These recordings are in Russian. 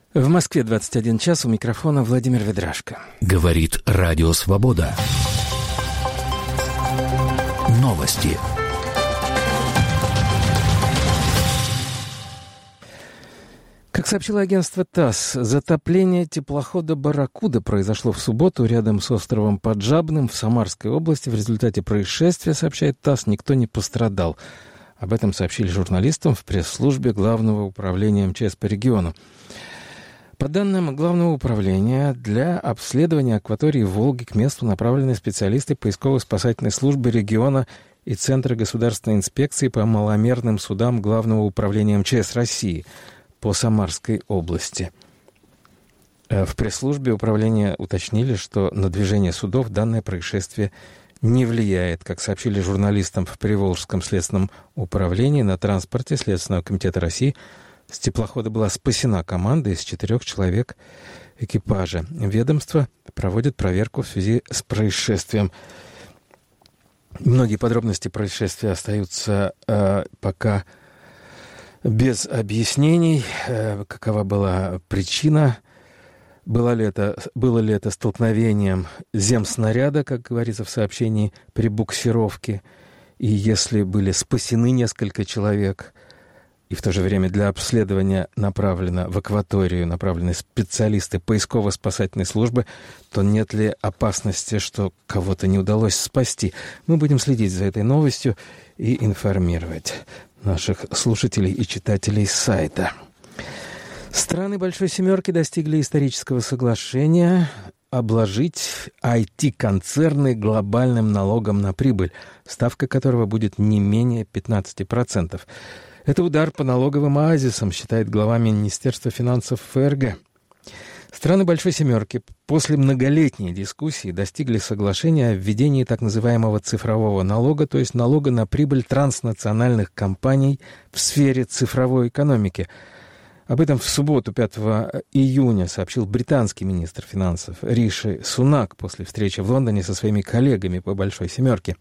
В Москве 21 час, у микрофона Владимир Ведрашко. Говорит Радио Свобода. Новости. Как сообщило агентство ТАСС, затопление теплохода «Барракуда» произошло в субботу рядом с островом Поджабным в Самарской области. В результате происшествия, сообщает ТАСС, никто не пострадал. Об этом сообщили журналистам в пресс-службе Главного управления МЧС по региону. По данным Главного управления, для обследования акватории Волги к месту направлены специалисты поисково-спасательной службы региона и Центра государственной инспекции по маломерным судам Главного управления МЧС России по Самарской области. В пресс-службе управления уточнили, что на движение судов данное происшествие не влияет. Как сообщили журналистам в Приволжском следственном управлении, на транспорте Следственного комитета России с теплохода была спасена команда из 4 человек экипажа. Ведомство проводит проверку в связи с происшествием. Многие подробности происшествия остаются пока без объяснений. Какова была причина? Было ли это столкновением земснаряда, как говорится в сообщении, при буксировке? И если были спасены несколько человек, и в то же время для обследования в акваторию направлены специалисты поисково-спасательной службы, то нет ли опасности, что кого-то не удалось спасти? Мы будем следить за этой новостью и информировать наших слушателей и читателей сайта. Страны Большой Семерки достигли исторического соглашения обложить IT-концерны глобальным налогом на прибыль, ставка которого будет не менее 15%. Это удар по налоговым оазисам, считает глава Министерства финансов ФРГ. Страны Большой Семерки после многолетней дискуссии достигли соглашения о введении так называемого цифрового налога, то есть налога на прибыль транснациональных компаний в сфере цифровой экономики. Об этом в субботу, 5 июня, сообщил британский министр финансов Риши Сунак после встречи в Лондоне со своими коллегами по Большой Семерке.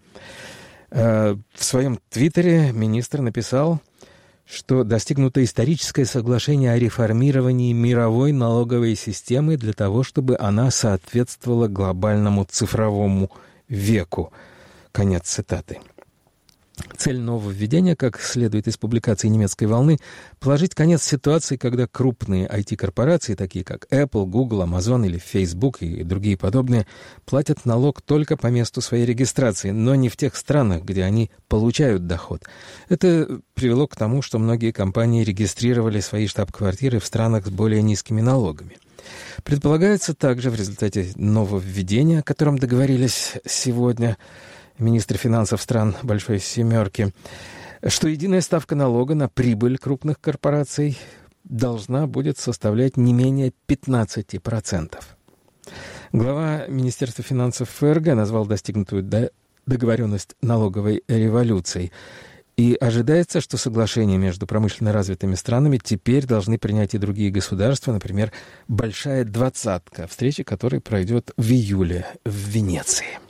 В своем твиттере министр написал, что достигнуто историческое соглашение о реформировании мировой налоговой системы для того, чтобы она соответствовала глобальному цифровому веку. Конец цитаты. Цель нововведения, как следует из публикации немецкой волны, положить конец ситуации, когда крупные IT-корпорации, такие как Apple, Google, Amazon или Facebook и другие подобные, платят налог только по месту своей регистрации, но не в тех странах, где они получают доход. Это привело к тому, что многие компании регистрировали свои штаб-квартиры в странах с более низкими налогами. Предполагается также в результате нововведения, о котором договорились сегодня министры финансов стран Большой Семерки, что единая ставка налога на прибыль крупных корпораций должна будет составлять не менее 15%. Глава Министерства финансов ФРГ назвал достигнутую договоренность налоговой революцией. И ожидается, что соглашение между промышленно развитыми странами теперь должны принять и другие государства, например, «Большая двадцатка», встреча которой пройдет в июле в Венеции.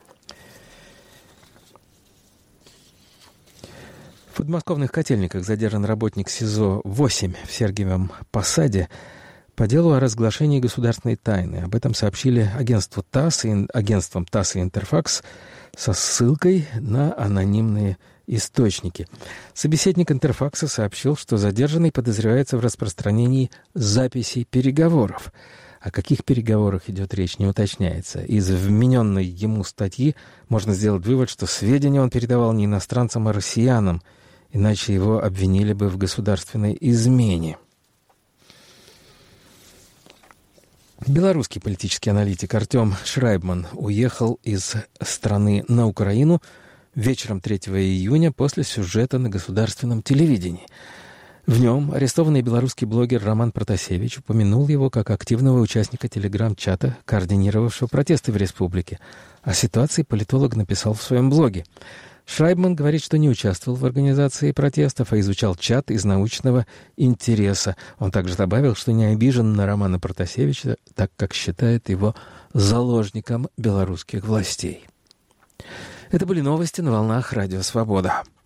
В подмосковных Котельниках задержан работник СИЗО-8 в Сергиевом Посаде по делу о разглашении государственной тайны. Об этом сообщили агентствам ТАСС и Интерфакс со ссылкой на анонимные источники. Собеседник Интерфакса сообщил, что задержанный подозревается в распространении записей переговоров. О каких переговорах идет речь, не уточняется. Из вмененной ему статьи можно сделать вывод, что сведения он передавал не иностранцам, а россиянам, иначе его обвинили бы в государственной измене. Белорусский политический аналитик Артем Шрайбман уехал из страны на Украину вечером 3 июня после сюжета на государственном телевидении. В нем арестованный белорусский блогер Роман Протасевич упомянул его как активного участника телеграм-чата, координировавшего протесты в республике. О ситуации политолог написал в своем блоге. Шрайбман говорит, что не участвовал в организации протестов, а изучал чат из научного интереса. Он также добавил, что не обижен на Романа Протасевича, так как считает его заложником белорусских властей. Это были новости на волнах Радио Свобода.